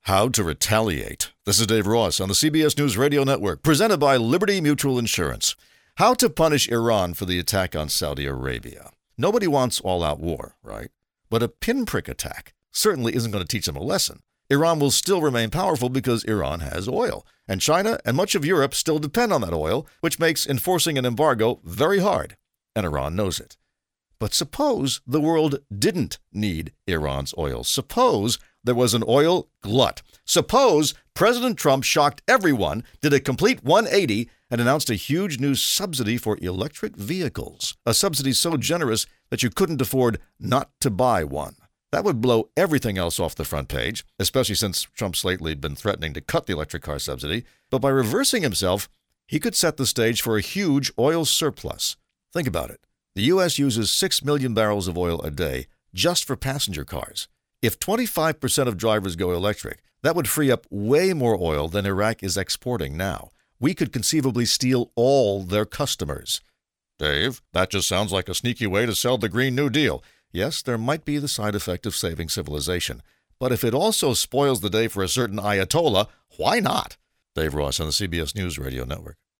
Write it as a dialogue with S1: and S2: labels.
S1: How to Retaliate. This is Dave Ross on the CBS News Radio Network, presented by Liberty Mutual Insurance. How to punish Iran for the attack on Saudi Arabia. Nobody wants all-out war, right? But a pinprick attack certainly isn't going to teach them a lesson. Iran will still remain powerful because Iran has oil, and China and much of Europe still depend on that oil, which makes enforcing an embargo very hard, and Iran knows it. But suppose the world didn't need Iran's oil. Suppose there was an oil glut. Suppose President Trump shocked everyone, did a complete 180, and announced a huge new subsidy for electric vehicles. A subsidy so generous that you couldn't afford not to buy one. That would blow everything else off the front page, especially since Trump's lately been threatening to cut the electric car subsidy. But by reversing himself, he could set the stage for a huge oil surplus. Think about it. The U.S. uses 6 million barrels of oil a day just for passenger cars. If 25% of drivers go electric, that would free up way more oil than Iraq is exporting now. We could conceivably steal all their customers. Dave, that just sounds like a sneaky way to sell the Green New Deal. Yes, there might be the side effect of saving civilization. But if it also spoils the day for a certain Ayatollah, why not? Dave Ross on the CBS News Radio Network.